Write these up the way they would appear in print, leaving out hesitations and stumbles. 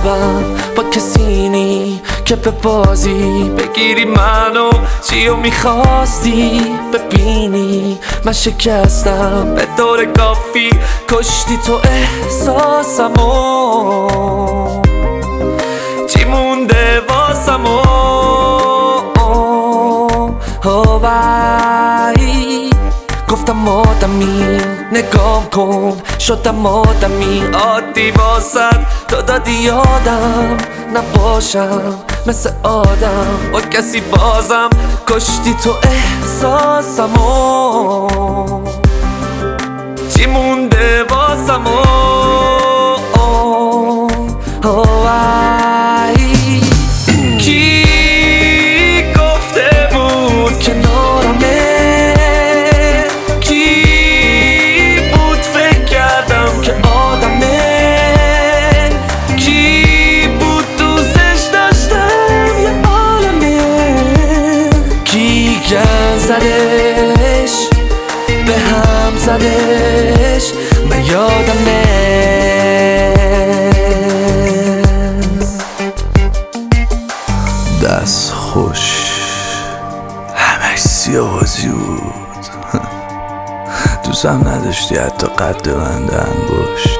قلبم با کسی نی که به بازی بگیری منو. چیو میخواستی ببینی من شکستم به دور کافی، کشتی تو احساسمو. چی مونده واسمو؟ گفتم آدمی نگام کن، شدم آدمی عادی واسد. تو دادی یادم نباشم مثل آدم با کسی بازم، کشتی تو احساسمو. چی مونده واسمو؟ کی گفته بود کنارمه؟ زدش به هم زدش من یادمه. دست خوش همش سیاوازی بود. دوستم نداشتی حتی قد من انگشت.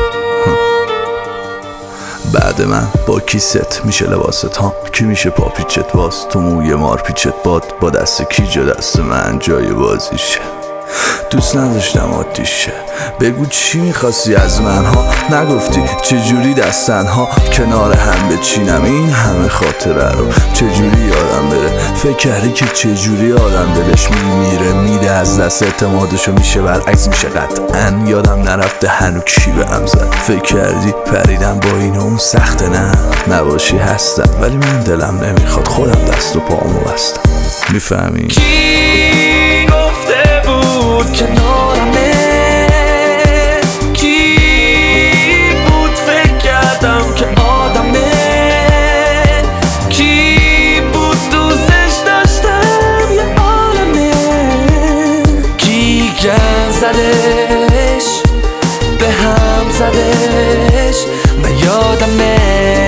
بعد من با کی ست میشه لباست ها؟ کی میشه پا پیچت باز؟ تو موی مار پیچت باد با دست کی جا دست من جای بازیشه؟ دوست نداشتم عادیشه. بگو چی میخواستی از من ها؟ نگفتی چجوری دستن ها کنار هم بچینم این همه خاطره رو؟ چجوری یادم بره؟ فکر کردی که چجوری آدم دلش میمیره میده از دست اعتمادشو میشه برعکس میشه؟ قطعا یادم نرفته هنو کی به هم زد. فکر کردی پریدم با این اون سخته؟ نه نباشی هستم ولی من دلم نمیخواد خودم دست و پامو بستم. میفهمی؟ کی گفته بود کنارمه؟ کی بود فکر کردم که آدمه؟ کی بود دوستش داشتم یه عالمه؟ کی گن زدش به هم زدش من یادمه.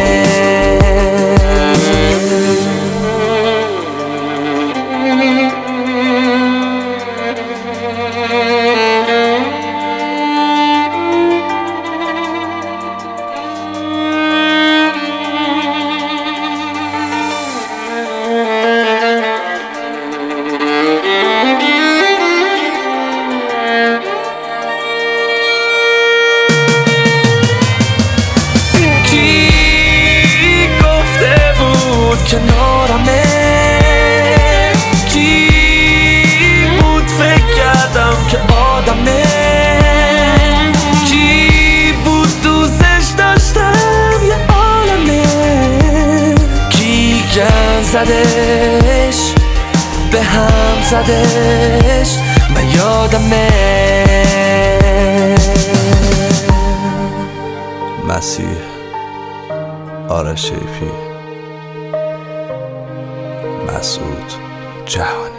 کنارمه؟ کی بود فکر کردم که آدمه؟ کی بود دوستش داشتم یه عالمه؟ کی گن زدش به هم زدش من یادمه. مسیح آرش شیپی، مسعود جهانی.